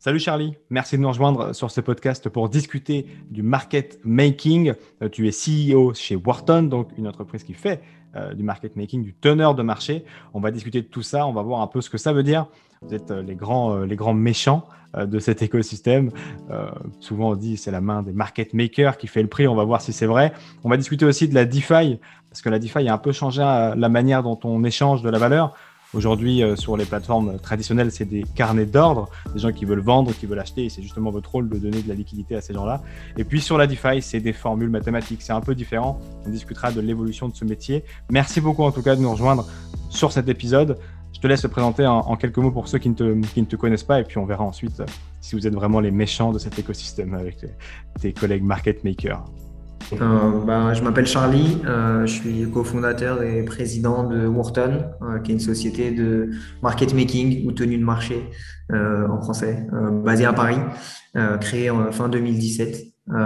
Salut Charlie, merci de nous rejoindre sur ce podcast pour discuter du market making. Tu es CEO chez Wharton, donc une entreprise qui fait du market making, du teneur de marché. On va discuter de tout ça, on va voir un peu ce que ça veut dire. Vous êtes les grands méchants de cet écosystème. Souvent on dit c'est la main des market makers qui fait le prix, on va voir si c'est vrai. On va discuter aussi de la DeFi, parce que la DeFi a un peu changé la manière dont on échange de la valeur. Aujourd'hui, sur les plateformes traditionnelles, c'est des carnets d'ordre, des gens qui veulent vendre, qui veulent acheter, et c'est justement votre rôle de donner de la liquidité à ces gens-là. Et puis sur la DeFi, c'est des formules mathématiques, c'est un peu différent. On discutera de l'évolution de ce métier. Merci beaucoup en tout cas de nous rejoindre sur cet épisode. Je te laisse te présenter en quelques mots pour ceux qui ne te connaissent pas, et puis on verra ensuite si vous êtes vraiment les méchants de cet écosystème avec tes collègues market makers. Je m'appelle Charlie, je suis cofondateur et président de Wharton, qui est une société de market making ou tenue de marché en français, basée à Paris, créée en fin 2017.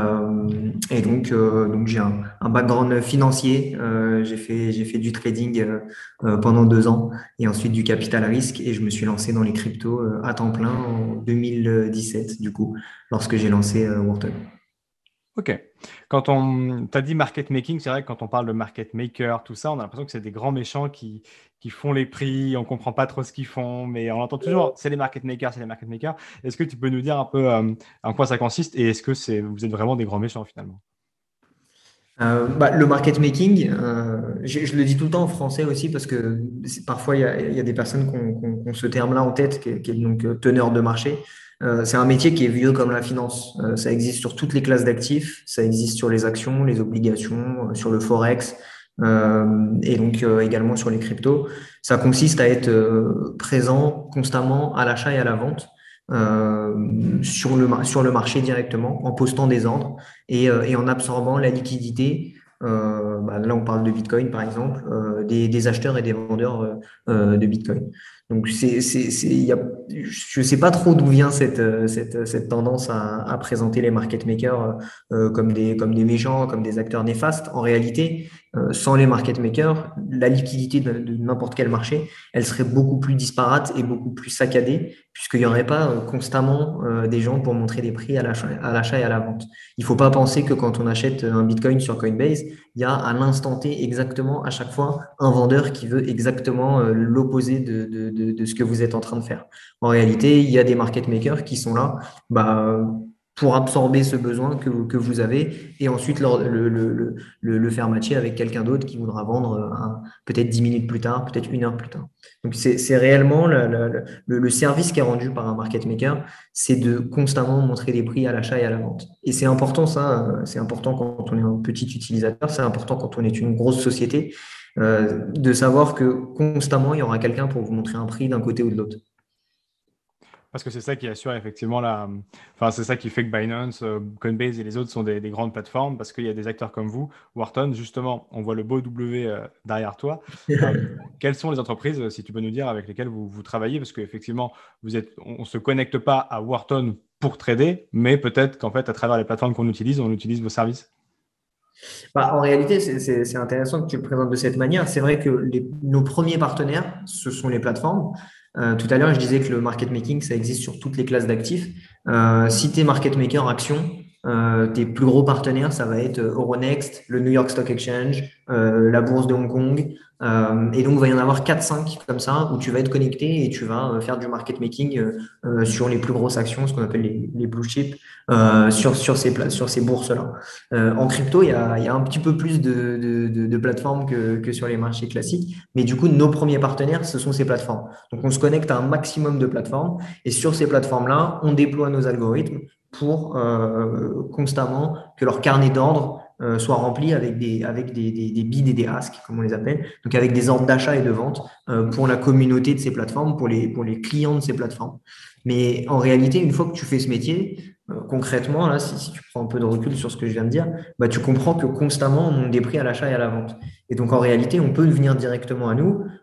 Donc j'ai un background financier. J'ai fait du trading pendant 2 ans et ensuite du capital à risque et je me suis lancé dans les cryptos à temps plein en 2017 du coup, lorsque j'ai lancé Wharton. Ok. Quand on t'a dit market making, c'est vrai que quand on parle de market maker, tout ça, on a l'impression que c'est des grands méchants qui font les prix, on comprend pas trop ce qu'ils font, mais on entend toujours c'est les market makers, c'est les market makers. Est-ce que tu peux nous dire un peu en quoi ça consiste et est-ce que vous êtes vraiment des grands méchants finalement? Le market making, je le dis tout le temps en français aussi parce que parfois il y a des personnes qui ont ce terme-là en tête, qui est donc teneur de marché. C'est un métier qui est vieux comme la finance. Ça existe sur toutes les classes d'actifs, ça existe sur les actions, les obligations, sur le forex également sur les cryptos. Ça consiste à être présent constamment à l'achat et à la vente sur le marché directement en postant des ordres et en absorbant la liquidité. Là, on parle de Bitcoin, par exemple, des acheteurs et des vendeurs de Bitcoin. Donc, je ne sais pas trop d'où vient cette tendance à présenter les market makers comme des méchants, comme des acteurs néfastes. En réalité, sans les market makers, la liquidité de n'importe quel marché, elle serait beaucoup plus disparate et beaucoup plus saccadée, puisqu'il n'y aurait pas constamment des gens pour montrer des prix à l'achat et à la vente. Il ne faut pas penser que quand on achète un Bitcoin sur Coinbase, il y a à l'instant T exactement à chaque fois un vendeur qui veut exactement l'opposé de ce que vous êtes en train de faire. En réalité, il y a des market makers qui sont là pour absorber ce besoin que vous avez et ensuite le faire matcher avec quelqu'un d'autre qui voudra vendre peut-être 10 minutes plus tard, peut-être 1 heure plus tard. Donc, c'est réellement le service qui est rendu par un market maker, c'est de constamment montrer des prix à l'achat et à la vente. Et c'est important, ça, c'est important quand on est un petit utilisateur, c'est important quand on est une grosse société, de savoir que constamment, il y aura quelqu'un pour vous montrer un prix d'un côté ou de l'autre. Parce que c'est ça qui assure effectivement enfin, c'est ça qui fait que Binance, Coinbase et les autres sont des grandes plateformes parce qu'il y a des acteurs comme vous, Wharton, justement, on voit le beau W derrière toi. Euh, Quelles sont les entreprises, si tu peux nous dire, avec lesquelles vous travaillez? Parce qu'effectivement, on ne se connecte pas à Wharton pour trader, mais peut-être qu'en fait, à travers les plateformes qu'on utilise, on utilise vos services. En réalité, c'est intéressant que tu le présentes de cette manière. C'est vrai que nos premiers partenaires, ce sont les plateformes. Tout à l'heure, je disais que le market making, ça existe sur toutes les classes d'actifs. Si tu es market maker action, tes plus gros partenaires, ça va être Euronext, le New York Stock Exchange, la bourse de Hong Kong. Et donc, il va y en avoir 4-5 comme ça, où tu vas être connecté et tu vas faire du market making sur les plus grosses actions, ce qu'on appelle les blue chips, sur ces bourses-là. En crypto, il y a un petit peu plus de plateformes que sur les marchés classiques. Mais du coup, nos premiers partenaires, ce sont ces plateformes. Donc, on se connecte à un maximum de plateformes. Et sur ces plateformes-là, on déploie nos algorithmes pour constamment que leur carnet d'ordre soit rempli avec des bids et des asks, comme on les appelle. Donc, avec des ordres d'achat et de vente pour la communauté de ces plateformes, pour les clients de ces plateformes. Mais en réalité, une fois que tu fais ce métier, concrètement, là, si tu prends un peu de recul sur ce que je viens de dire, tu comprends que constamment, on monte des prix à l'achat et à la vente. Et donc, en réalité, on peut venir directement à nous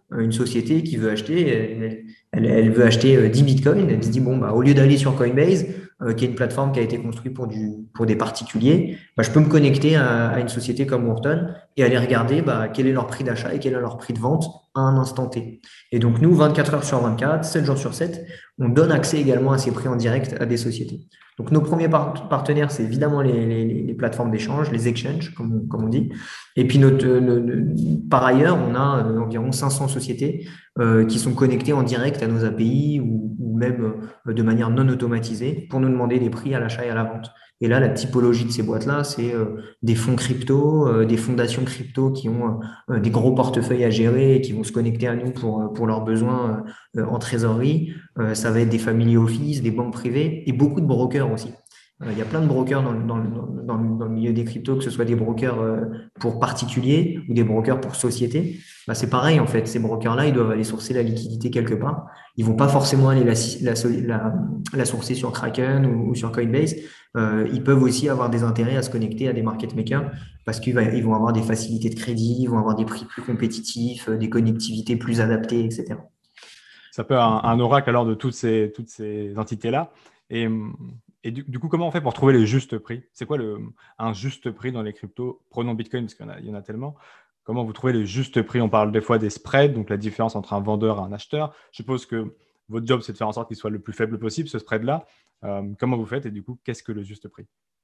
une société qui veut acheter, elle veut acheter 10 bitcoins. Elle se dit, bon, bah, au lieu d'aller sur Coinbase, qui est une plateforme qui a été construite pour des particuliers, bah, je peux me connecter à une société comme Wharton et aller regarder bah, quel est leur prix d'achat et quel est leur prix de vente à un instant T. Et donc, nous, 24 heures sur 24, 7 jours sur 7, on donne accès également à ces prix en direct à des sociétés. Donc, nos premiers partenaires, c'est évidemment les plateformes d'échange, les exchanges, comme on dit. Et puis, par ailleurs, on a environ 500 sociétés qui sont connectées en direct à nos API ou même de manière non automatisée pour nous demander des prix à l'achat et à la vente. Et là, la typologie de ces boîtes-là, c'est des fonds crypto, des fondations crypto qui ont des gros portefeuilles à gérer et qui vont se connecter à nous pour leurs besoins en trésorerie. Ça va être des family office, des banques privées et beaucoup de brokers aussi. Il y a plein de brokers dans le milieu des cryptos, que ce soit des brokers pour particuliers ou des brokers pour sociétés. Bah, c'est pareil, en fait. Ces brokers-là, ils doivent aller sourcer la liquidité quelque part. Ils vont pas forcément aller la sourcer sur Kraken ou sur Coinbase. Ils peuvent aussi avoir des intérêts à se connecter à des market makers parce qu'ils vont avoir des facilités de crédit, ils vont avoir des prix plus compétitifs, des connectivités plus adaptées, etc. Ça peut être un oracle alors de toutes ces entités-là. Et, et du coup, comment on fait pour trouver le juste prix? C'est quoi un juste prix dans les cryptos? Prenons Bitcoin parce qu'il y en a tellement. Comment vous trouvez le juste prix? On parle des fois des spreads, donc la différence entre un vendeur et un acheteur. Je suppose que votre job, c'est de faire en sorte qu'il soit le plus faible possible, ce spread-là. Comment vous faites? Et du coup, qu'est-ce que le juste prix?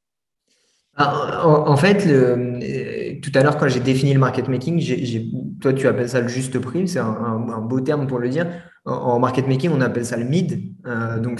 En fait, tout à l'heure, quand j'ai défini le market making, toi, tu appelles ça le juste prix, c'est un beau terme pour le dire. En market making, on appelle ça le mid. Donc,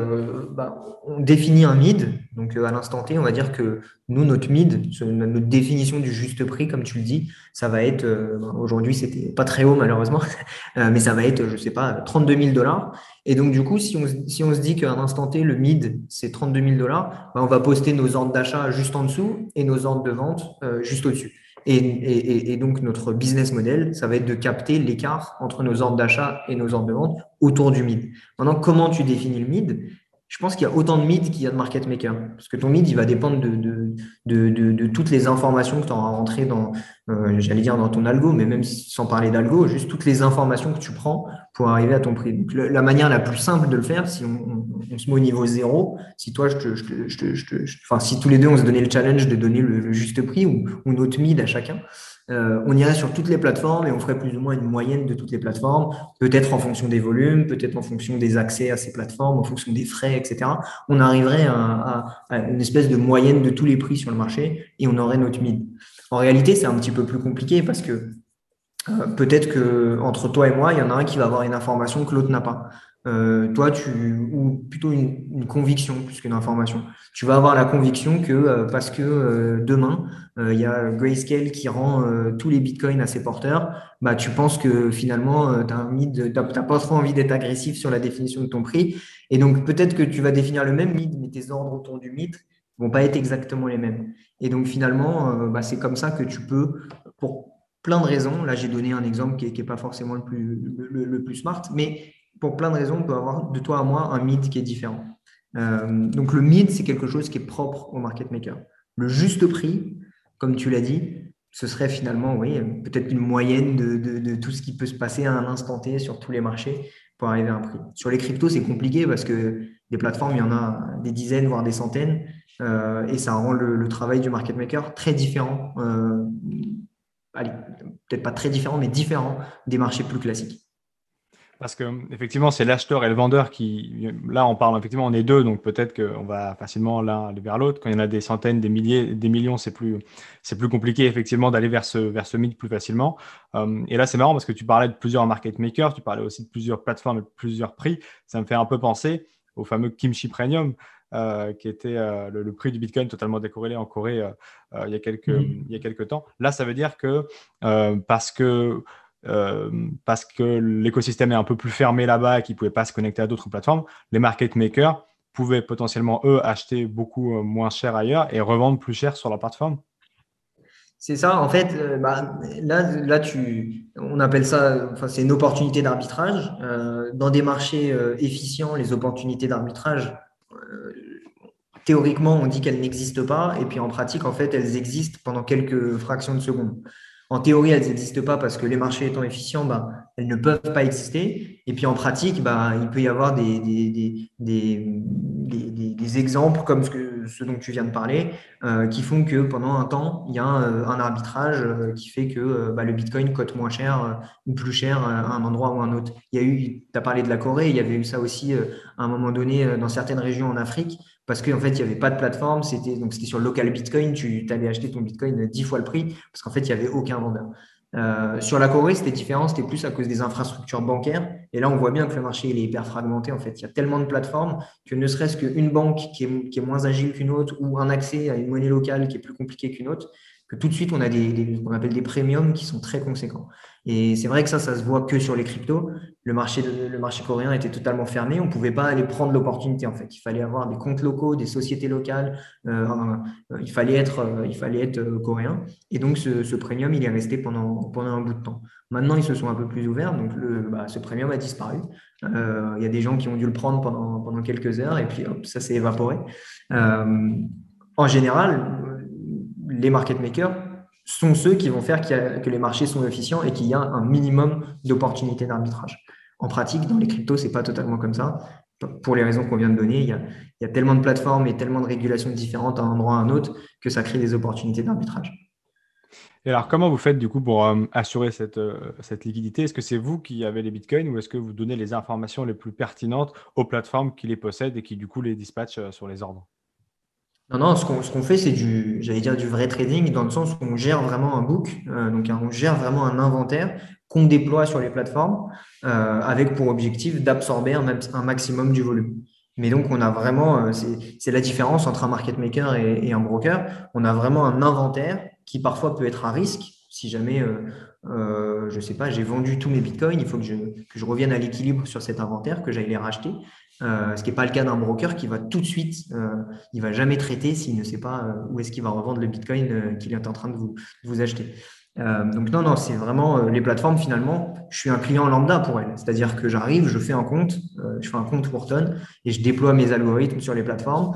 on définit un mid. Donc, à l'instant T, on va dire que nous, notre mid, notre définition du juste prix, comme tu le dis, ça va être, aujourd'hui, c'était pas très haut malheureusement, mais ça va être, je sais pas, 32 000 dollars. Et donc, du coup, si on se dit qu'à un instant T, le mid, c'est 32 000 dollars, on va poster nos ordres d'achat juste en dessous et nos ordres de vente juste au-dessus. Et donc, notre business model, ça va être de capter l'écart entre nos ordres d'achat et nos ordres de vente autour du mid. Maintenant, comment tu définis le mid? Je pense qu'il y a autant de mid qu'il y a de market maker. Parce que ton mid, il va dépendre de toutes les informations que tu auras rentrées j'allais dire dans ton algo, mais même sans parler d'algo, juste toutes les informations que tu prends pour arriver à ton prix. Donc, la manière la plus simple de le faire, si on se met au niveau zéro, si toi, enfin, si tous les deux, on se donnait le challenge de donner le juste prix ou notre mid à chacun, on irait sur toutes les plateformes et on ferait plus ou moins une moyenne de toutes les plateformes, peut-être en fonction des volumes, peut-être en fonction des accès à ces plateformes, en fonction des frais, etc. On arriverait à une espèce de moyenne de tous les prix sur le marché et on aurait notre mid. En réalité, c'est un petit peu plus compliqué parce que peut-être que entre toi et moi, il y en a un qui va avoir une information que l'autre n'a pas. Ou plutôt une conviction plus qu'une information. Tu vas avoir la conviction que parce que demain, il y a Grayscale qui rend tous les bitcoins à ses porteurs, bah, tu penses que finalement, tu n'as pas trop envie d'être agressif sur la définition de ton prix. Et donc, peut-être que tu vas définir le même mid, mais tes ordres autour du mid vont pas être exactement les mêmes. Et donc, finalement, bah, c'est comme ça que tu peux, pour plein de raisons. Là, j'ai donné un exemple qui est pas forcément le plus smart, mais pour plein de raisons, on peut avoir de toi à moi un mid qui est différent. Donc, le mid, c'est quelque chose qui est propre au market maker. Le juste prix, comme tu l'as dit, ce serait finalement, oui, peut-être une moyenne de tout ce qui peut se passer à un instant T sur tous les marchés pour arriver à un prix. Sur les cryptos, c'est compliqué parce que des plateformes, il y en a des dizaines, voire des centaines, et ça rend le travail du market maker très différent. Allez, peut-être pas très différent, mais différent des marchés plus classiques. Parce que effectivement, c'est l'acheteur et le vendeur qui. Là, on parle effectivement, on est deux, donc peut-être qu'on va facilement l'un aller vers l'autre. Quand il y en a des centaines, des milliers, des millions, c'est plus compliqué effectivement d'aller vers ce mythe plus facilement. Et là, c'est marrant parce que tu parlais de plusieurs market makers, tu parlais aussi de plusieurs plateformes et de plusieurs prix. Ça me fait un peu penser au fameux Kimchi Premium, qui était le prix du Bitcoin totalement décorrélé en Corée il y a quelques temps. Là, ça veut dire que parce que l'écosystème est un peu plus fermé là-bas et qu'ils ne pouvaient pas se connecter à d'autres plateformes, les market makers pouvaient potentiellement, eux, acheter beaucoup moins cher ailleurs et revendre plus cher sur leur plateforme. C'est ça, en fait, là on appelle ça, enfin, c'est une opportunité d'arbitrage. Dans des marchés efficients, les opportunités d'arbitrage, théoriquement, on dit qu'elles n'existent pas, et puis en pratique, en fait, elles existent pendant quelques fractions de secondes. En théorie, elles n'existent pas parce que les marchés étant efficients, elles ne peuvent pas exister. Et puis en pratique, bah, il peut y avoir des exemples comme ce dont tu viens de parler, qui font que pendant un temps, il y a un arbitrage qui fait que bah, le Bitcoin cote moins cher ou plus cher à un endroit ou à un autre. Il y a eu, tu as parlé de la Corée, il y avait eu ça aussi à un moment donné dans certaines régions en Afrique, parce qu'en fait, il n'y avait pas de plateforme, c'était sur le local Bitcoin, tu allais acheter ton Bitcoin 10 fois le prix, parce qu'en fait, il n'y avait aucun vendeur. Sur la Corée, c'était différent, c'était plus à cause des infrastructures bancaires. Et là, on voit bien que le marché il est hyper fragmenté. En fait, il y a tellement de plateformes que ne serait-ce qu'une banque qui est moins agile qu'une autre ou un accès à une monnaie locale qui est plus compliqué qu'une autre, que tout de suite, on a ce qu'on appelle des premiums qui sont très conséquents. Et c'est vrai que ça se voit que sur les cryptos. Le marché coréen était totalement fermé. On ne pouvait pas aller prendre l'opportunité, en fait. Il fallait avoir des comptes locaux, des sociétés locales. Il fallait être coréen. Et donc, ce premium, il est resté pendant un bout de temps. Maintenant, ils se sont un peu plus ouverts, donc ce premium a disparu. Il y a des gens qui ont dû le prendre pendant quelques heures et puis hop, ça s'est évaporé. Euh, En général, les market makers sont ceux qui vont faire que les marchés sont efficients et qu'il y a un minimum d'opportunités d'arbitrage. En pratique, dans les cryptos, c'est pas totalement comme ça. Pour les raisons qu'on vient de donner, il y a tellement de plateformes et tellement de régulations différentes à un endroit à un autre que ça crée des opportunités d'arbitrage. Et alors, comment vous faites du coup pour assurer cette liquidité? Est-ce que c'est vous qui avez les bitcoins ou est-ce que vous donnez les informations les plus pertinentes aux plateformes qui les possèdent et qui du coup les dispatchent sur les ordres? Non, non, ce qu'on fait, c'est j'allais dire du vrai trading, dans le sens où on gère vraiment un book, donc on gère vraiment un inventaire qu'on déploie sur les plateformes, avec pour objectif d'absorber un maximum du volume. Mais donc, on a vraiment, c'est la différence entre un market maker et un broker. On a vraiment un inventaire qui parfois peut être à risque. Si jamais, je ne sais pas, j'ai vendu tous mes bitcoins, il faut que je revienne à l'équilibre sur cet inventaire, que j'aille les racheter. Ce qui n'est pas le cas d'un broker qui va tout de suite il va jamais traiter s'il ne sait pas où est-ce qu'il va revendre le Bitcoin qu'il est en train de vous acheter. Donc non, non, c'est vraiment les plateformes finalement. Je suis un client lambda pour elles. C'est-à-dire que j'arrive, je fais un compte Wharton et je déploie mes algorithmes sur les plateformes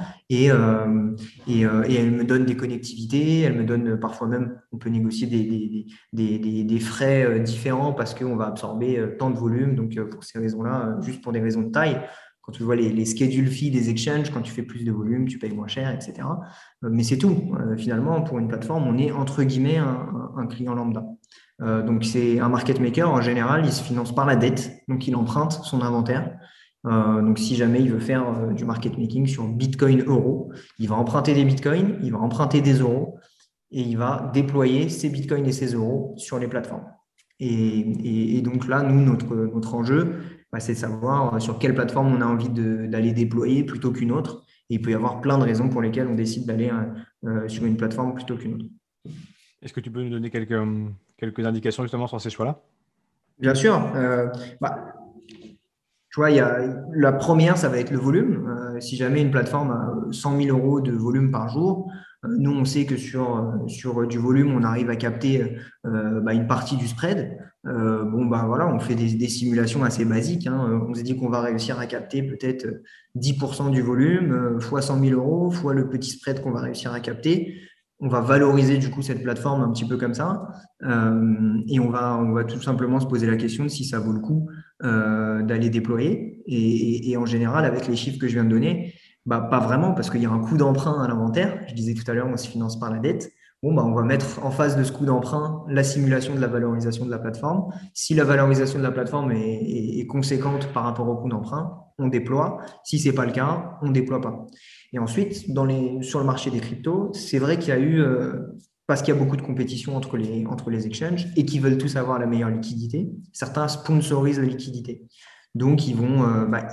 et elles me donnent des connectivités. Elles me donnent parfois même, on peut négocier des frais différents parce qu'on va absorber tant de volume. Donc pour ces raisons-là, juste pour des raisons de taille, quand tu vois les schedule fees des exchanges, quand tu fais plus de volume, tu payes moins cher, etc. Mais c'est tout. Finalement, pour une plateforme, on est entre guillemets un client lambda. Donc, c'est un market maker, en général, il se finance par la dette. Donc, il emprunte son inventaire. Donc, si jamais il veut faire du market making sur Bitcoin euro, il va emprunter des Bitcoins, il va emprunter des euros et il va déployer ses Bitcoins et ses euros sur les plateformes. Et donc là, nous, notre enjeu, bah, c'est de savoir sur quelle plateforme on a envie d'aller déployer plutôt qu'une autre. Et il peut y avoir plein de raisons pour lesquelles on décide d'aller sur une plateforme plutôt qu'une autre. Est-ce que tu peux nous donner quelques indications justement sur ces choix-là? Bien sûr, bah, tu vois, la première, ça va être le volume. Si jamais une plateforme a 100 000 euros de volume par jour, nous, on sait que sur du volume, on arrive à capter une partie du spread. Bon, bah voilà, on fait des simulations assez basiques, hein. On se dit qu'on va réussir à capter peut-être 10% du volume, fois 100 000 euros, fois le petit spread qu'on va réussir à capter. On va valoriser du coup cette plateforme un petit peu comme ça. Et on va tout simplement se poser la question de si ça vaut le coup d'aller déployer. Et en général, avec les chiffres que je viens de donner, bah, pas vraiment, parce qu'il y a un coût d'emprunt à l'inventaire. Je disais tout à l'heure, on se finance par la dette. Bon, bah, on va mettre en face de ce coût d'emprunt la simulation de la valorisation de la plateforme. Si la valorisation de la plateforme est conséquente par rapport au coût d'emprunt, on déploie. Si ce n'est pas le cas, on ne déploie pas. Et ensuite, sur le marché des cryptos, c'est vrai qu'il y a eu, parce qu'il y a beaucoup de compétition entre les exchanges et qui veulent tous avoir la meilleure liquidité, certains sponsorisent la liquidité. Donc, ils vont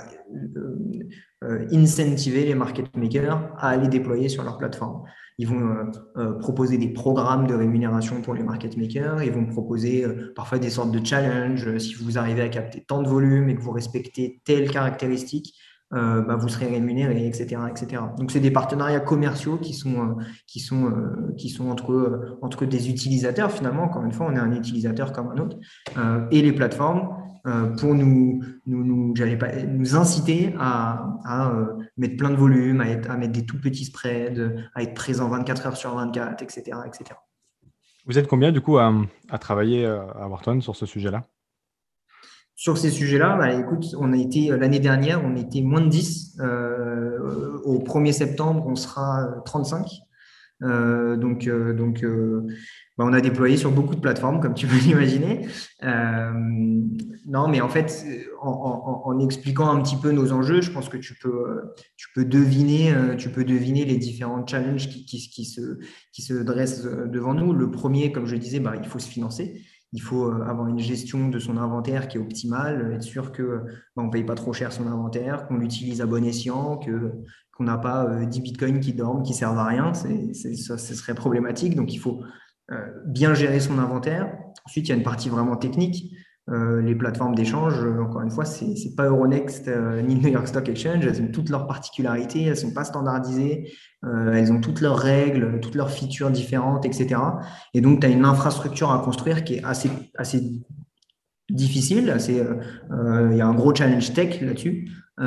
incentiver les market makers à aller déployer sur leur plateforme. Ils vont proposer des programmes de rémunération pour les market makers. Ils vont proposer parfois des sortes de challenges. Si vous arrivez à capter tant de volume et que vous respectez telle caractéristique, vous serez rémunéré, etc., etc. Donc, c'est des partenariats commerciaux qui sont entre des utilisateurs. Finalement, encore une fois, on est un utilisateur comme un autre, et les plateformes pour nous inciter à mettre plein de volume, à mettre des tout petits spreads, à être présent 24 heures sur 24, etc., etc. Vous êtes combien du coup à travailler à Wharton sur ce sujet-là? Sur ces sujets-là, bah, écoute, l'année dernière, on était moins de 10. Au 1er septembre, on sera 35. Bah, on a déployé sur beaucoup de plateformes, comme tu peux l'imaginer. Non, mais en fait, en expliquant un petit peu nos enjeux, je pense que tu peux deviner les différents challenges qui se dressent devant nous. Le premier, comme je disais, bah, il faut se financer. Il faut avoir une gestion de son inventaire qui est optimale, être sûr que bah, on ne paye pas trop cher son inventaire, qu'on l'utilise à bon escient, qu'on n'a pas 10 bitcoins qui dorment, qui servent à rien. Ça, ce serait problématique. Donc, il faut bien gérer son inventaire. Ensuite, il y a une partie vraiment technique. Les plateformes d'échange, encore une fois, c'est pas Euronext ni New York Stock Exchange. Elles ont toutes leurs particularités, elles sont pas standardisées, elles ont toutes leurs règles, toutes leurs features différentes, etc. Et donc, tu as une infrastructure à construire qui est assez difficile. Il y a un gros challenge tech là-dessus.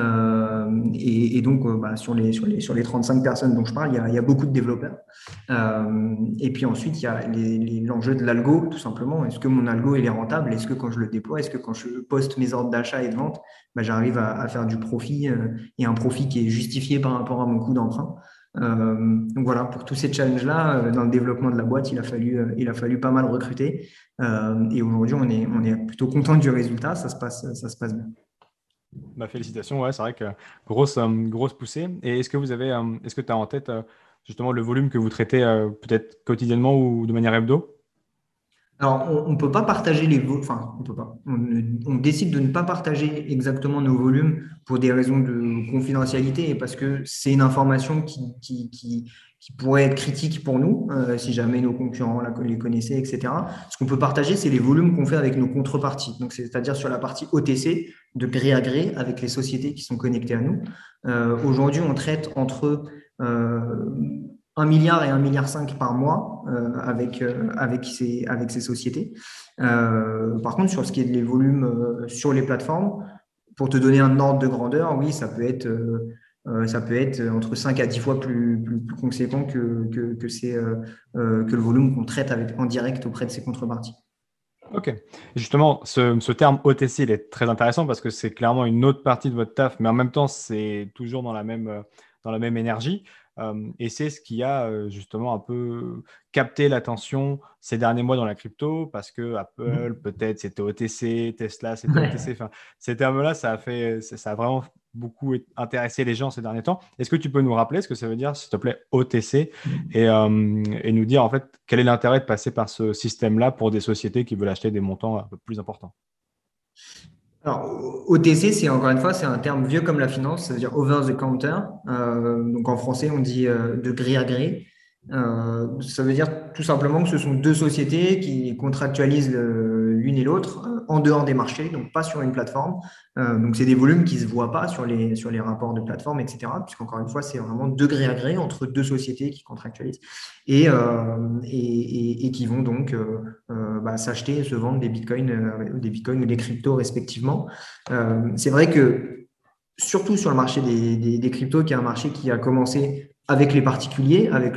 Donc, bah, sur les 35 personnes dont je parle, il y a beaucoup de développeurs. Et puis ensuite, il y a l'enjeu de l'algo, tout simplement. Est-ce que mon algo il est rentable? Est-ce que quand je le déploie, est-ce que quand je poste mes ordres d'achat et de vente, bah, j'arrive à faire du profit et un profit qui est justifié par rapport à mon coût d'emprunt? Donc voilà, pour tous ces challenges-là, dans le développement de la boîte, il a fallu pas mal recruter. Et aujourd'hui, on est plutôt content du résultat. Ça se passe bien. Bah, félicitations, ouais, c'est vrai que grosse poussée. Et est-ce que tu as en tête justement le volume que vous traitez peut-être quotidiennement ou de manière hebdo? Alors, on ne peut pas partager enfin, on peut pas. On décide de ne pas partager exactement nos volumes pour des raisons de confidentialité et parce que c'est une information qui pourrait être critique pour nous si jamais nos concurrents les connaissaient, etc. Ce qu'on peut partager, c'est les volumes qu'on fait avec nos contreparties. Donc, c'est-à-dire sur la partie OTC, de gré à gré, avec les sociétés qui sont connectées à nous. Aujourd'hui, on traite entre 1 milliard et 1,5 milliard par mois avec ces sociétés. Par contre, sur ce qui est des volumes sur les plateformes, pour te donner un ordre de grandeur, oui, ça peut être entre 5 à 10 fois plus conséquent que le volume qu'on traite en direct auprès de ces contreparties. Ok. Et justement, ce terme OTC, il est très intéressant parce que c'est clairement une autre partie de votre taf, mais en même temps, c'est toujours dans la même énergie. Et c'est ce qui a justement un peu capté l'attention ces derniers mois dans la crypto parce que Apple, peut-être, c'était OTC, Tesla, c'était OTC. Enfin, ces termes-là, ça a vraiment beaucoup intéressé les gens ces derniers temps. Est-ce que tu peux nous rappeler ce que ça veut dire, s'il te plaît, OTC et nous dire en fait quel est l'intérêt de passer par ce système-là pour des sociétés qui veulent acheter des montants un peu plus importants? Alors, OTC, c'est encore une fois, c'est un terme vieux comme la finance, ça veut dire over the counter. Donc en français, on dit de gré à gré. Ça veut dire tout simplement que ce sont deux sociétés qui contractualisent l'une et l'autre en dehors des marchés, donc pas sur une plateforme. Donc c'est des volumes qui ne se voient pas sur les rapports de plateforme, etc. Puisqu'encore une fois, c'est vraiment de gré à gré entre deux sociétés qui contractualisent et qui vont donc s'acheter et se vendre des bitcoins ou des cryptos respectivement. C'est vrai que surtout sur le marché des cryptos, qui est un marché qui a commencé avec les particuliers, avec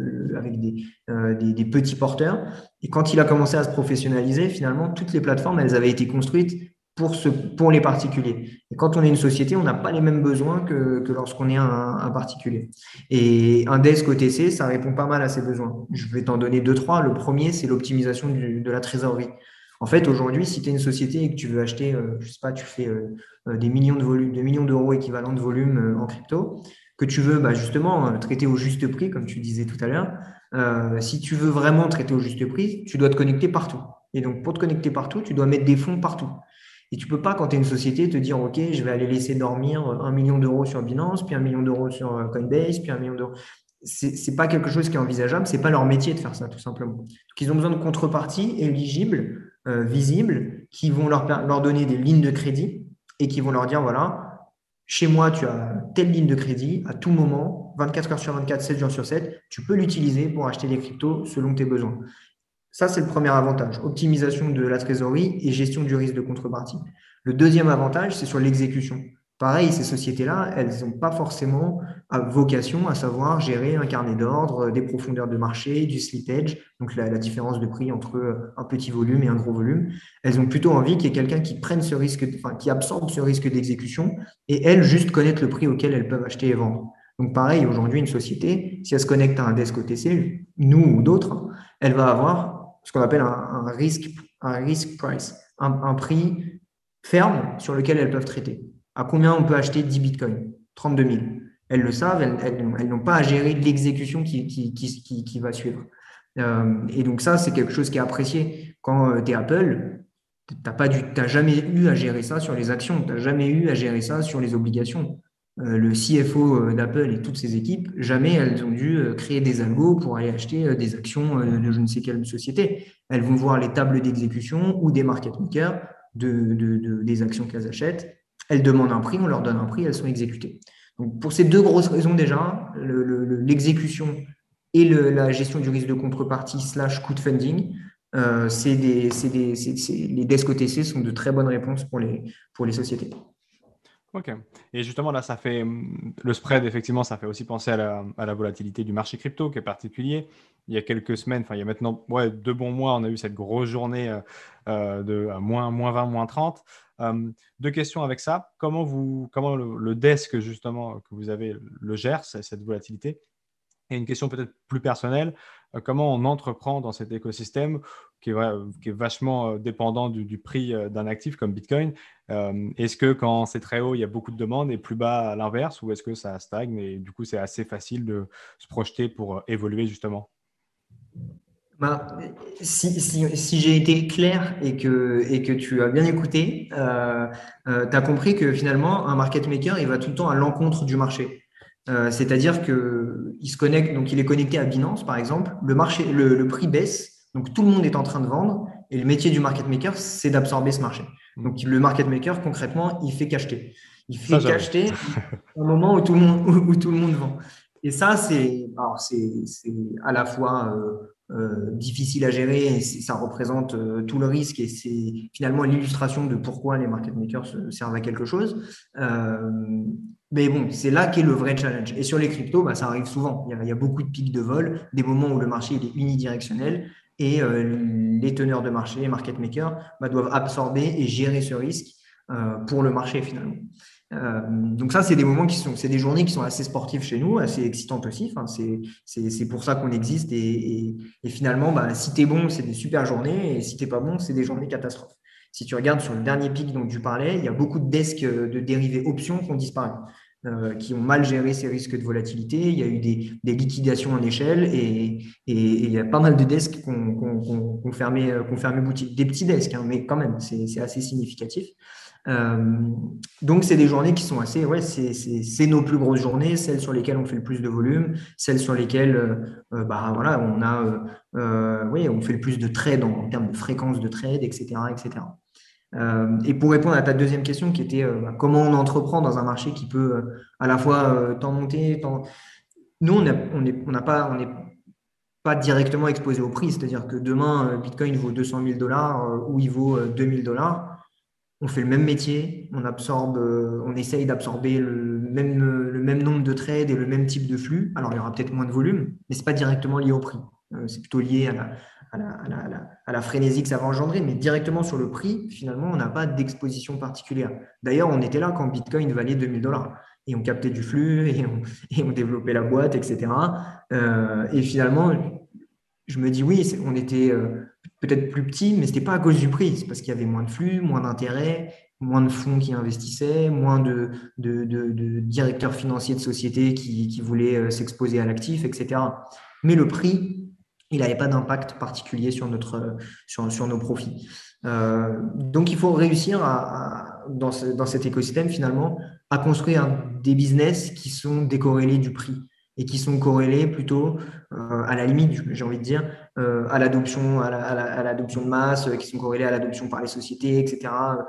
des petits porteurs. Et quand il a commencé à se professionnaliser, finalement, toutes les plateformes, elles avaient été construites pour les particuliers. Et quand on est une société, on n'a pas les mêmes besoins que lorsqu'on est un particulier. Et un desk OTC, ça répond pas mal à ces besoins. Je vais t'en donner deux, trois. Le premier, c'est l'optimisation de la trésorerie. En fait, aujourd'hui, si tu es une société et que tu veux acheter, je sais pas, tu fais des millions d'euros équivalent de volume en crypto, que tu veux justement traiter au juste prix, comme tu disais tout à l'heure, si tu veux vraiment traiter au juste prix, tu dois te connecter partout. Et donc, pour te connecter partout, tu dois mettre des fonds partout. Et tu ne peux pas, quand tu es une société, te dire, OK, je vais aller laisser dormir 1 million d'euros sur Binance, puis 1 million d'euros sur Coinbase, puis 1 million d'euros. Ce n'est pas quelque chose qui est envisageable, ce n'est pas leur métier de faire ça, tout simplement. Donc, ils ont besoin de contreparties éligibles, visibles, qui vont leur donner des lignes de crédit et qui vont leur dire, voilà, chez moi, tu as telle ligne de crédit à tout moment, 24 heures sur 24, 7 jours sur 7, tu peux l'utiliser pour acheter des cryptos selon tes besoins. Ça, c'est le premier avantage, optimisation de la trésorerie et gestion du risque de contrepartie. Le deuxième avantage, c'est sur l'exécution. Pareil, ces sociétés-là, elles n'ont pas forcément vocation à savoir gérer un carnet d'ordre, des profondeurs de marché, du slippage, donc la différence de prix entre un petit volume et un gros volume. Elles ont plutôt envie qu'il y ait quelqu'un qui prenne ce risque, enfin, qui absorbe ce risque d'exécution et elles, juste connaître le prix auquel elles peuvent acheter et vendre. Donc pareil, aujourd'hui, une société, si elle se connecte à un desk OTC, nous ou d'autres, elle va avoir ce qu'on appelle un risk price, un prix ferme sur lequel elles peuvent traiter. À combien on peut acheter 10 bitcoins? 32 000. Elles le savent, elles n'ont pas à gérer l'exécution qui va suivre. Et donc ça, c'est quelque chose qui est apprécié. Quand tu es Apple, tu n'as jamais eu à gérer ça sur les actions, tu n'as jamais eu à gérer ça sur les obligations. Le CFO d'Apple et toutes ses équipes, jamais elles ont dû créer des algos pour aller acheter des actions de je ne sais quelle société. Elles vont voir les tables d'exécution ou des market makers des actions qu'elles achètent. Elles demandent un prix, on leur donne un prix, elles sont exécutées. Donc, pour ces deux grosses raisons déjà, l'exécution et la gestion du risque de contrepartie / coût de funding, les desks OTC sont de très bonnes réponses pour les sociétés. Ok. Et justement, là, ça fait le spread, effectivement, ça fait aussi penser à la volatilité du marché crypto qui est particulier. Il y a quelques semaines, enfin, il y a maintenant 2 bons mois, on a eu cette grosse journée de moins 20, moins 30. Deux questions avec ça. Comment le desk, justement, que vous avez, le gère, cette volatilité? Et une question peut-être plus personnelle, comment on entreprend dans cet écosystème qui est vachement dépendant du prix d'un actif comme Bitcoin? Est-ce que quand c'est très haut, il y a beaucoup de demandes et plus bas à l'inverse, ou est-ce que ça stagne et du coup c'est assez facile de se projeter pour évoluer justement? Bah, si j'ai été clair et que tu as bien écouté, tu as compris que finalement, un market maker, il va tout le temps à l'encontre du marché. C'est-à-dire qu'il se connecte, donc il est connecté à Binance, par exemple, le prix baisse, donc tout le monde est en train de vendre, et le métier du market maker, c'est d'absorber ce marché. Donc le market maker, concrètement, il fait qu'acheter. Il Ça, fait j'avoue. qu'acheter au moment où tout le monde vend. Et ça, c'est à la fois difficile à gérer, et ça représente tout le risque, et c'est finalement l'illustration de pourquoi les market makers servent à quelque chose. Mais bon, c'est là qu'est le vrai challenge. Et sur les cryptos, bah, ça arrive souvent. Il y a beaucoup de pics de vol, des moments où le marché il est unidirectionnel, et les teneurs de marché, les market makers, bah, doivent absorber et gérer ce risque pour le marché finalement. Donc ça, c'est des moments c'est des journées qui sont assez sportives chez nous, assez excitantes aussi. Enfin, c'est pour ça qu'on existe. Et finalement, bah, si tu es bon, c'est des super journées. Et si tu n'es pas bon, c'est des journées catastrophes. Si tu regardes sur le dernier pic dont tu parlais, il y a beaucoup de desks de dérivés options qui ont disparu, qui ont mal géré ces risques de volatilité. Il y a eu des liquidations en échelle et il y a pas mal de desks qui ont fermé boutique. Des petits desks, hein, mais quand même, c'est assez significatif. Donc, c'est des journées qui sont assez, ouais, c'est nos plus grosses journées, celles sur lesquelles on fait le plus de volume, celles sur lesquelles bah, voilà, oui, on fait le plus de trades en termes de fréquence de trade, etc., etc. Et pour répondre à ta deuxième question qui était bah, comment on entreprend dans un marché qui peut à la fois tant monter, tant… Nous, on n'est pas directement exposé au prix, c'est-à-dire que demain, Bitcoin vaut 200 000 $ ou il vaut 2 000 $. On fait le même métier, on essaye d'absorber le même nombre de trades et le même type de flux. Alors, il y aura peut-être moins de volume, mais ce n'est pas directement lié au prix. C'est plutôt lié à la frénésie que ça va engendrer, mais directement sur le prix, finalement, on n'a pas d'exposition particulière. D'ailleurs, on était là quand Bitcoin valait 2 000 $. Et on captait du flux et on développait la boîte, etc. Et finalement, je me dis oui, on était peut-être plus petit, mais ce n'était pas à cause du prix. C'est parce qu'il y avait moins de flux, moins d'intérêts, moins de fonds qui investissaient, moins de directeurs financiers de sociétés qui voulaient s'exposer à l'actif, etc. Mais le prix, il n'avait pas d'impact particulier sur nos profits. Donc, il faut réussir dans cet écosystème, finalement, à construire des business qui sont décorrélés du prix et qui sont corrélés plutôt, à la limite, j'ai envie de dire, à l'adoption de masse, qui sont corrélés à l'adoption par les sociétés, etc.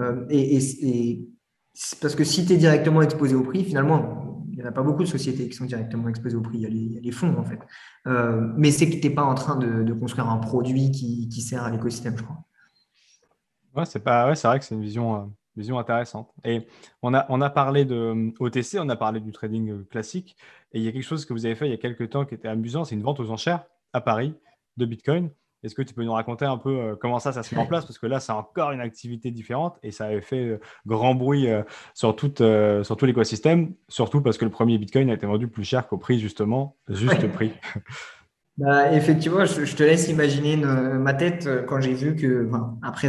C'est parce que si tu es directement exposé au prix, finalement, il n'y en a pas beaucoup de sociétés qui sont directement exposées au prix. Il y a les fonds, en fait. Mais c'est que tu n'es pas en train de construire un produit qui sert à l'écosystème, je crois. Ouais, c'est pas, ouais, c'est vrai que c'est une vision Vision intéressante. Et on a parlé de OTC, on a parlé du trading classique. Et il y a quelque chose que vous avez fait il y a quelques temps qui était amusant, c'est une vente aux enchères à Paris de Bitcoin. Est-ce que tu peux nous raconter un peu comment ça se met en place? Parce que là, c'est encore une activité différente et ça avait fait grand bruit sur tout l'écosystème, surtout parce que le premier Bitcoin a été vendu plus cher qu'au prix, justement, juste Ouais. prix. Bah, effectivement, je te laisse imaginer ma tête quand j'ai vu que, enfin, après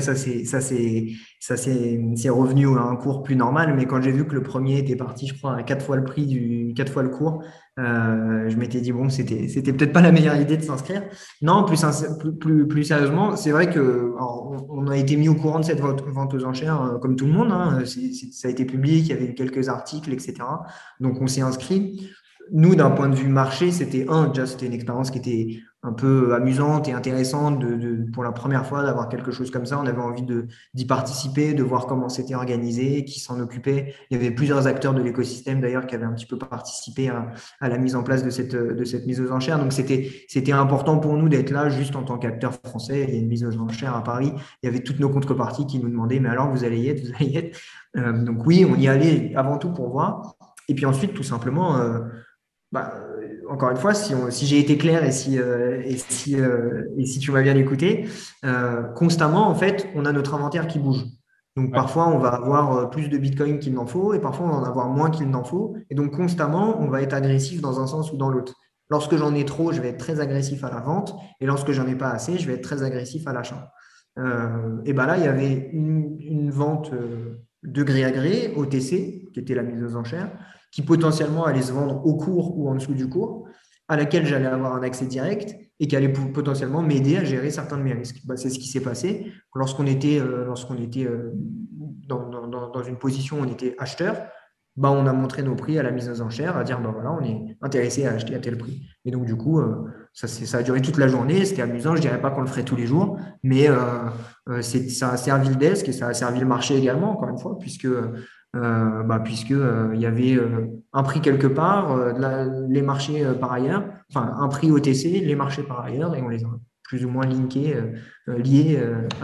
c'est revenu à un cours plus normal, mais quand j'ai vu que le premier était parti, je crois, à 4 fois le prix quatre fois le cours, je m'étais dit bon, c'était peut-être pas la meilleure idée de s'inscrire. Non, plus sérieusement, c'est vrai que alors, on a été mis au courant de cette vente aux enchères comme tout le monde, hein. Ça a été public, il y avait eu quelques articles, etc. Donc on s'est inscrit. Nous, d'un point de vue marché, déjà, c'était une expérience qui était un peu amusante et intéressante pour la première fois d'avoir quelque chose comme ça. On avait envie d'y participer, de voir comment c'était organisé, qui s'en occupait. Il y avait plusieurs acteurs de l'écosystème d'ailleurs qui avaient un petit peu participé à la mise en place de cette mise aux enchères. Donc, c'était important pour nous d'être là juste en tant qu'acteur français. Il y a une mise aux enchères à Paris. Il y avait toutes nos contreparties qui nous demandaient, mais alors vous allez y être, vous allez y être. Donc oui, on y allait avant tout pour voir. Et puis ensuite, tout simplement, encore une fois, si j'ai été clair et si tu m'as bien écouté, constamment, en fait, on a notre inventaire qui bouge. Donc, Ouais. parfois, on va avoir plus de Bitcoin qu'il n'en faut et parfois, on va en avoir moins qu'il n'en faut. Et donc, constamment, on va être agressif dans un sens ou dans l'autre. Lorsque j'en ai trop, je vais être très agressif à la vente et lorsque j'en ai pas assez, je vais être très agressif à l'achat. Et ben là, il y avait une vente de gré à gré, OTC, qui était la mise aux enchères, qui potentiellement allait se vendre au cours ou en dessous du cours, à laquelle j'allais avoir un accès direct et qui allait potentiellement m'aider à gérer certains de mes risques. C'est ce qui s'est passé lorsqu'on était dans une position où on était acheteur. On a montré nos prix à la mise aux enchères, à dire voilà, on est intéressé à acheter à tel prix. Et donc, du coup, ça a duré toute la journée. C'était amusant. Je ne dirais pas qu'on le ferait tous les jours, mais ça a servi le desk et ça a servi le marché également, encore une fois, puisque il y avait un prix quelque part, les marchés par ailleurs, enfin un prix OTC, les marchés par ailleurs, et on les a plus ou moins liés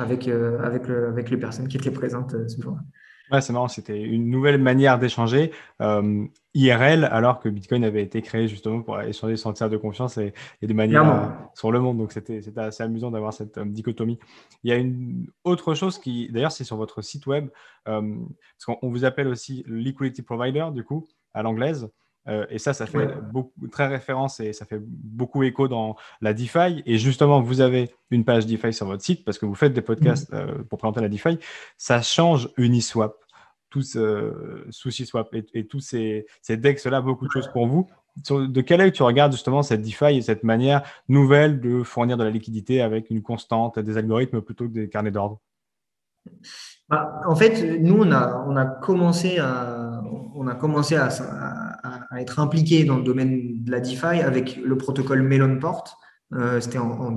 avec les personnes qui étaient présentes ce jour-là. Ouais, c'est marrant, c'était une nouvelle manière d'échanger IRL, alors que Bitcoin avait été créé justement pour échanger sans tiers de confiance et de manière Clairement. sur le monde. Donc, c'était assez amusant d'avoir cette dichotomie. Il y a une autre chose qui, d'ailleurs, c'est sur votre site web, parce qu'on vous appelle aussi Liquidity Provider, du coup, à l'anglaise. Et ça Ouais. fait beaucoup, très référence et ça fait beaucoup écho dans la DeFi. Et justement, vous avez une page DeFi sur votre site parce que vous faites des podcasts pour présenter la DeFi. Ça change Uniswap, tous SushiSwap et tous ces DEX-là, beaucoup de choses pour vous. De quel œil tu regardes justement cette DeFi et cette manière nouvelle de fournir de la liquidité avec une constante, des algorithmes plutôt que des carnets d'ordre? En fait, nous, on a commencé à être impliqué dans le domaine de la DeFi avec le protocole Melonport. C'était en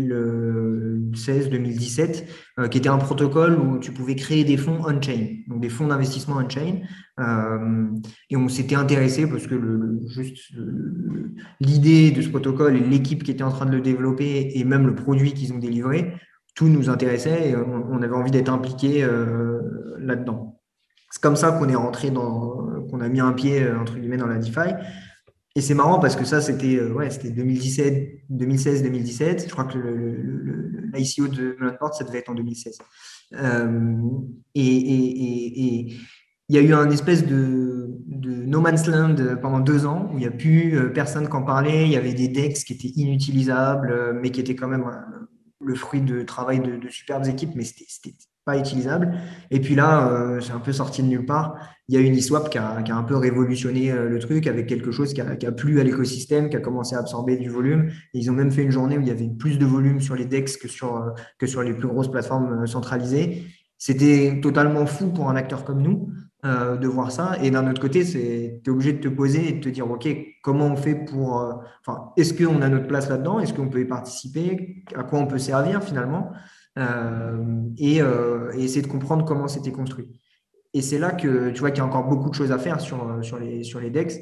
2016-2017, qui était un protocole où tu pouvais créer des fonds on-chain, donc des fonds d'investissement on-chain. Et on s'était intéressé parce que l'idée de ce protocole et l'équipe qui était en train de le développer et même le produit qu'ils ont délivré, tout nous intéressait et on avait envie d'être impliqué là-dedans. C'est comme ça qu'on est rentré qu'on a mis un pied entre guillemets dans la DeFi. Et c'est marrant parce que ça, c'était 2016-2017. Je crois que l'ICO de Melonport, ça devait être en 2016. Et il y a eu un espèce de no man's land pendant 2 ans où il n'y a plus personne qui en parlait. Il y avait des DEX qui étaient inutilisables, mais qui étaient quand même le fruit de travail de superbes équipes, mais c'était pas utilisable. Et puis là, c'est un peu sorti de nulle part. Il y a Uniswap qui a un peu révolutionné le truc avec quelque chose qui a plu à l'écosystème, qui a commencé à absorber du volume. Et ils ont même fait une journée où il y avait plus de volume sur les DEX que sur les plus grosses plateformes centralisées. C'était totalement fou pour un acteur comme nous de voir ça. Et d'un autre côté, tu es obligé de te poser et de te dire, OK, comment on fait est-ce qu'on a notre place là-dedans? Est-ce qu'on peut y participer? À quoi on peut servir finalement? Et essayer de comprendre comment c'était construit. Et c'est là que tu vois qu'il y a encore beaucoup de choses à faire sur les DEX.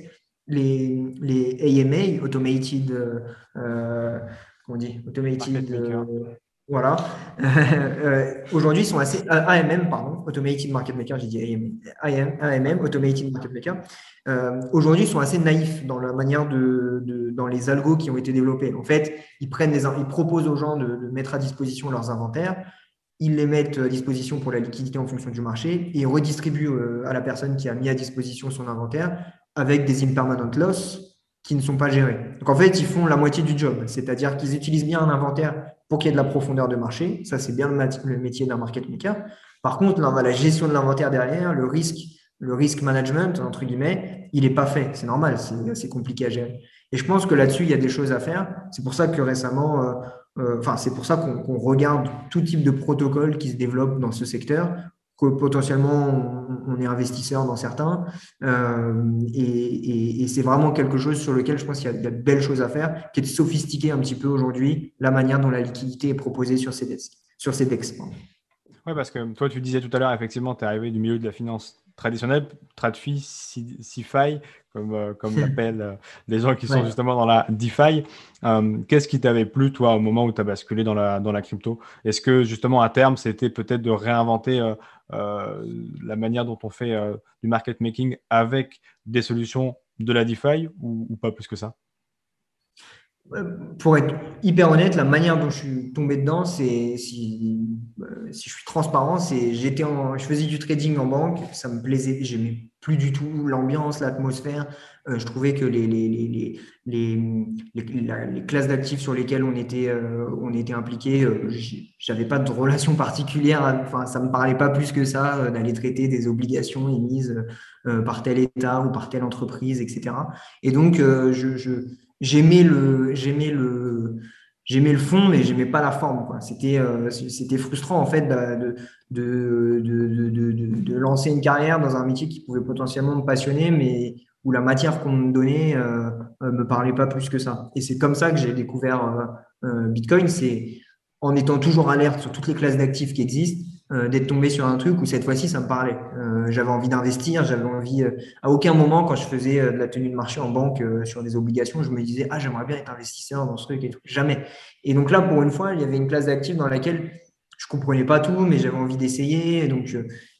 Les AMA, Automated, comment on dit? Market Automated maker. Voilà. Aujourd'hui, ils sont assez AMM, pardon, Automated Market Maker, j'ai dit AMM, Automated Market Maker. Aujourd'hui, ils sont assez naïfs dans la manière dans les algos qui ont été développés. En fait, ils proposent aux gens de mettre à disposition leurs inventaires, ils les mettent à disposition pour la liquidité en fonction du marché et ils redistribuent à la personne qui a mis à disposition son inventaire avec des impermanent loss qui ne sont pas gérés. Donc en fait, ils font la moitié du job, c'est-à-dire qu'ils utilisent bien un inventaire pour qu'il y ait de la profondeur de marché. Ça, c'est bien le métier d'un market maker. Par contre, là, la gestion de l'inventaire derrière, le risk management, entre guillemets, il n'est pas fait. C'est normal, c'est compliqué à gérer. Et je pense que là-dessus, il y a des choses à faire. C'est pour ça que récemment, c'est pour ça qu'on regarde tout type de protocole qui se développe dans ce secteur, que potentiellement on est investisseur dans certains. Et c'est vraiment quelque chose sur lequel je pense qu'il y a de belles choses à faire, qui est de sophistiquer un petit peu aujourd'hui la manière dont la liquidité est proposée sur ces DEX. Oui, parce que toi, tu disais tout à l'heure, effectivement, tu es arrivé du milieu de la finance traditionnelle, TradFi, CeFi, comme l'appellent les gens qui sont Ouais. justement dans la DeFi. Qu'est-ce qui t'avait plu, toi, au moment où tu as basculé dans la crypto? Est-ce que, justement, à terme, c'était peut-être de réinventer la manière dont on fait du market making avec des solutions de la DeFi ou pas plus que ça? Pour être hyper honnête, la manière dont je suis tombé dedans, si je suis transparent, je faisais du trading en banque, ça me plaisait, j'aimais plus du tout l'ambiance, l'atmosphère. Je trouvais que les classes d'actifs sur lesquelles on était impliqué, j'avais pas de relation particulière, enfin, ça me parlait pas plus que ça d'aller traiter des obligations émises par tel État ou par telle entreprise, etc. Et donc, j'aimais le fond, mais j'aimais pas la forme, quoi. C'était frustrant, en fait, de lancer une carrière dans un métier qui pouvait potentiellement me passionner, mais où la matière qu'on me donnait me parlait pas plus que ça. Et c'est comme ça que j'ai découvert Bitcoin. C'est en étant toujours alerte sur toutes les classes d'actifs qui existent, d'être tombé sur un truc où cette fois-ci, ça me parlait. J'avais envie d'investir, j'avais envie. À aucun moment, quand je faisais de la tenue de marché en banque sur des obligations, je me disais, ah, j'aimerais bien être investisseur dans ce truc et tout. Jamais. Et donc là, pour une fois, il y avait une classe d'actifs dans laquelle je comprenais pas tout, mais j'avais envie d'essayer. Donc,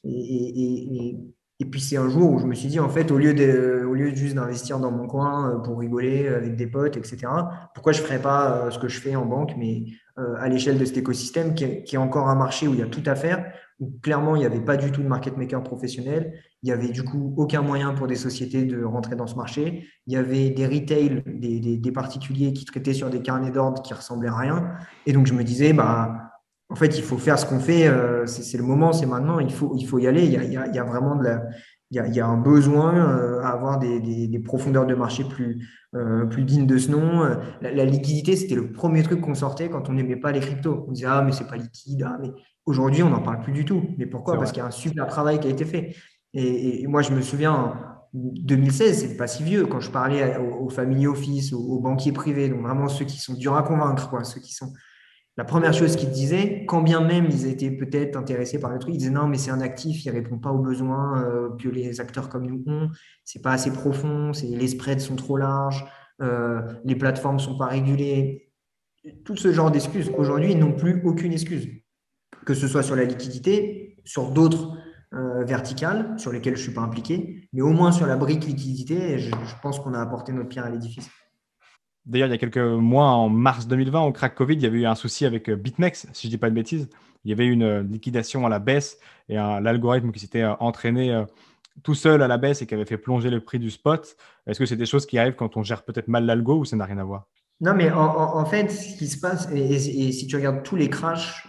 et puis c'est un jour où je me suis dit, en fait, au lieu juste d'investir dans mon coin pour rigoler avec des potes, etc., pourquoi je ne ferais pas ce que je fais en banque, mais à l'échelle de cet écosystème qui est encore un marché où il y a tout à faire, où clairement, il n'y avait pas du tout de market maker professionnel. Il n'y avait du coup aucun moyen pour des sociétés de rentrer dans ce marché. Il y avait des retail, des particuliers qui traitaient sur des carnets d'ordre qui ressemblaient à rien. Et donc, je me disais, bah, en fait, il faut faire ce qu'on fait. C'est le moment, c'est maintenant. Il faut y aller. Il y a vraiment il y a un besoin à avoir des profondeurs de marché plus dignes de ce nom. La liquidité, c'était le premier truc qu'on sortait quand on n'aimait pas les cryptos. On disait, ah, mais c'est pas liquide. Ah, mais aujourd'hui, on n'en parle plus du tout. Mais C'est pourquoi? Parce vrai. qu'il y a un super travail qui a été fait. Et moi, je me souviens, en 2016, c'est pas si vieux, quand je parlais aux family office, aux banquiers privés, donc vraiment ceux qui sont durs à convaincre, quoi, ceux qui sont la première chose qu'ils disaient, quand bien même ils étaient peut-être intéressés par le truc, ils disaient non, mais c'est un actif, il ne répond pas aux besoins que les acteurs comme nous ont, c'est pas assez profond, les spreads sont trop larges, les plateformes ne sont pas régulées. Tout ce genre d'excuses, aujourd'hui, ils n'ont plus aucune excuse, que ce soit sur la liquidité, sur d'autres verticales sur lesquelles je ne suis pas impliqué, mais au moins sur la brique liquidité, je pense qu'on a apporté notre pierre à l'édifice. D'ailleurs, il y a quelques mois, en mars 2020, au crack Covid, il y avait eu un souci avec BitMEX, si je ne dis pas de bêtises. Il y avait eu une liquidation à la baisse et l'algorithme qui s'était entraîné tout seul à la baisse et qui avait fait plonger le prix du spot. Est-ce que c'est des choses qui arrivent quand on gère peut-être mal l'algo ou ça n'a rien à voir? Non, mais en fait, ce qui se passe, et si tu regardes tous les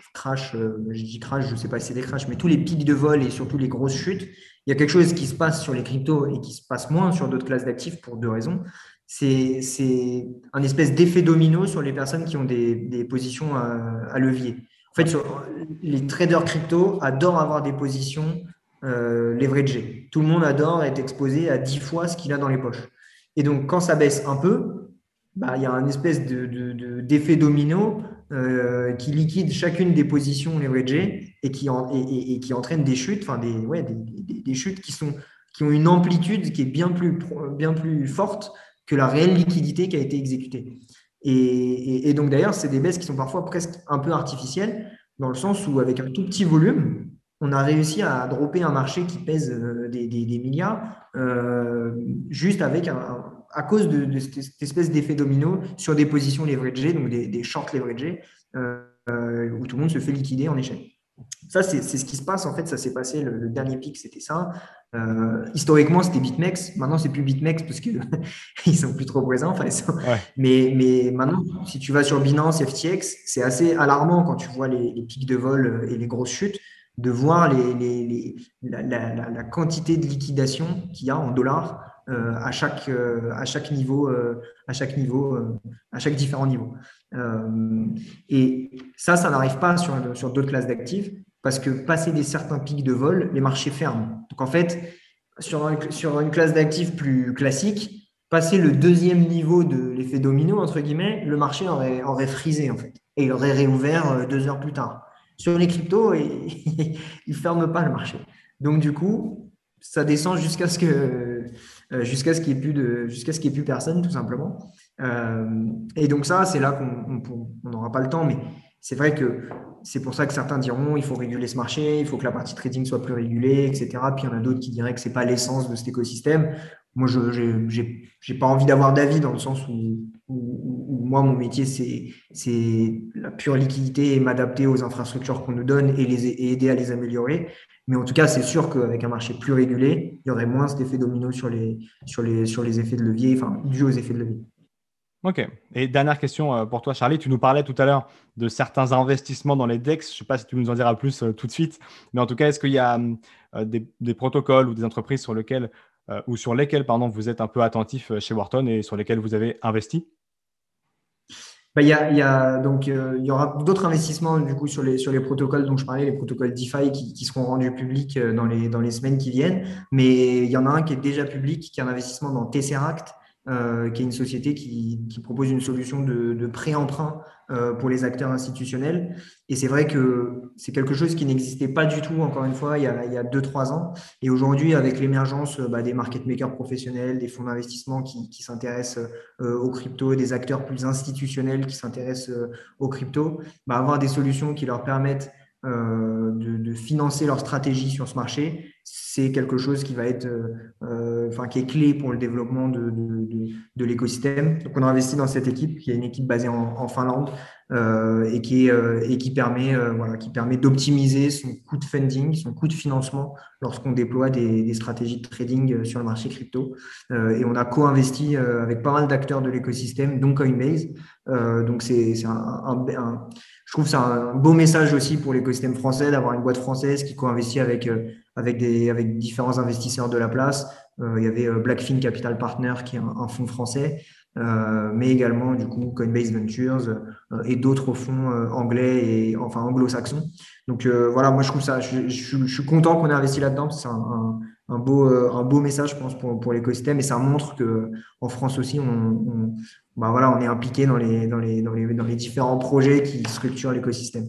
je dis crash, je ne sais pas si c'est des crashs, mais tous les pics de vol et surtout les grosses chutes, il y a quelque chose qui se passe sur les cryptos et qui se passe moins sur d'autres classes d'actifs pour deux raisons. C'est un espèce d'effet domino sur les personnes qui ont des positions à levier. En fait, les traders crypto adorent avoir des positions leveragées. Tout le monde adore être exposé à 10 fois ce qu'il a dans les poches. Et donc, quand ça baisse un peu, bah, il y a un espèce d'effet domino qui liquide chacune des positions leveragées et qui entraîne des chutes, enfin des chutes qui ont une amplitude qui est bien plus forte que la réelle liquidité qui a été exécutée. Et donc d'ailleurs, c'est des baisses qui sont parfois presque un peu artificielles, dans le sens où avec un tout petit volume, on a réussi à dropper un marché qui pèse des milliards, juste à cause de cette espèce d'effet domino sur des positions leveragées, donc des shorts leveragés, où tout le monde se fait liquider en échec. Ça, c'est ce qui se passe. En fait, ça s'est passé. Le dernier pic, c'était ça. Historiquement, c'était BitMEX. Maintenant, c'est plus BitMEX parce qu'ils ne sont plus trop présents. Enfin, Ouais. mais maintenant, si tu vas sur Binance, FTX, c'est assez alarmant quand tu vois les pics de vol et les grosses chutes, de voir la quantité de liquidation qu'il y a en dollars à chaque niveau, à chaque différent niveau. Et ça n'arrive pas sur d'autres classes d'actifs parce que passer des certains pics de vol, les marchés ferment. Donc en fait, sur une classe d'actifs plus classique, passer le deuxième niveau de l'effet domino, entre guillemets, le marché aurait frisé en fait. Et il aurait réouvert 2 heures plus tard. Sur les cryptos, il ne ferme pas le marché. Donc du coup, ça descend jusqu'à ce qu'il n'y ait plus personne, tout simplement. Et donc ça, c'est là qu'on n'aura pas le temps, mais c'est vrai que c'est pour ça que certains diront il faut réguler ce marché, il faut que la partie trading soit plus régulée, etc. Puis il y en a d'autres qui diraient que ce n'est pas l'essence de cet écosystème. Moi, je n'ai pas envie d'avoir d'avis dans le sens où moi, mon métier, c'est la pure liquidité et m'adapter aux infrastructures qu'on nous donne et aider à les améliorer. Mais en tout cas, c'est sûr qu'avec un marché plus régulé, il y aurait moins cet effet domino sur les effets de levier, enfin, dû aux effets de levier. Ok. Et dernière question pour toi, Charlie. Tu nous parlais tout à l'heure de certains investissements dans les DEX. Je ne sais pas si tu nous en diras plus tout de suite. Mais en tout cas, est-ce qu'il y a des protocoles ou des entreprises sur lesquelles, vous êtes un peu attentif chez Wharton et sur lesquelles vous avez investi? Il y aura d'autres investissements du coup sur les protocoles dont je parlais, les protocoles DeFi qui seront rendus publics dans les semaines qui viennent. Mais il y en a un qui est déjà public, qui est un investissement dans Tesseract, qui est une société qui propose une solution de pré-emprunt pour les acteurs institutionnels. Et c'est vrai que c'est quelque chose qui n'existait pas du tout, encore une fois, il y a 2-3 ans. Et aujourd'hui, avec l'émergence des market makers professionnels, des fonds d'investissement qui s'intéressent aux cryptos, des acteurs plus institutionnels qui s'intéressent aux cryptos, avoir des solutions qui leur permettent de financer leur stratégie sur ce marché, c'est quelque chose qui va être, qui est clé pour le développement de l'écosystème. Donc, on a investi dans cette équipe, qui est une équipe basée en Finlande, et qui permet d'optimiser son coût de funding, son coût de financement lorsqu'on déploie des stratégies de trading sur le marché crypto. Et on a co-investi avec pas mal d'acteurs de l'écosystème, dont Coinbase. Donc, je trouve que c'est un beau message aussi pour l'écosystème français d'avoir une boîte française qui co-investit avec différents investisseurs de la place. Il y avait Blackfin Capital Partner qui est un fonds français, mais également du coup Coinbase Ventures et d'autres fonds anglais et enfin anglo-saxons. Donc voilà, moi je trouve ça, je suis content qu'on ait investi là-dedans. C'est un beau message, je pense, pour l'écosystème, et ça montre que en France aussi, on est impliqué dans les différents projets qui structurent l'écosystème.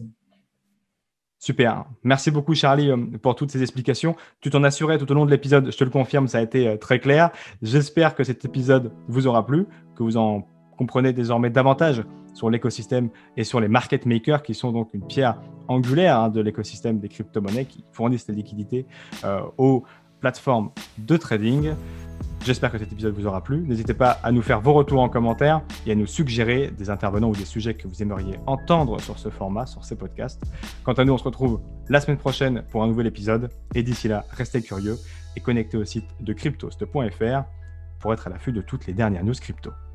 Super. Merci beaucoup, Charlie, pour toutes ces explications. Tu t'en assurais tout au long de l'épisode, je te le confirme, ça a été très clair. J'espère que cet épisode vous aura plu, que vous en comprenez désormais davantage sur l'écosystème et sur les market makers qui sont donc une pierre angulaire de l'écosystème des crypto-monnaies qui fournissent la liquidité aux plateformes de trading. J'espère que cet épisode vous aura plu. N'hésitez pas à nous faire vos retours en commentaire et à nous suggérer des intervenants ou des sujets que vous aimeriez entendre sur ce format, sur ces podcasts. Quant à nous, on se retrouve la semaine prochaine pour un nouvel épisode. Et d'ici là, restez curieux et connectez au site de cryptost.fr pour être à l'affût de toutes les dernières news crypto.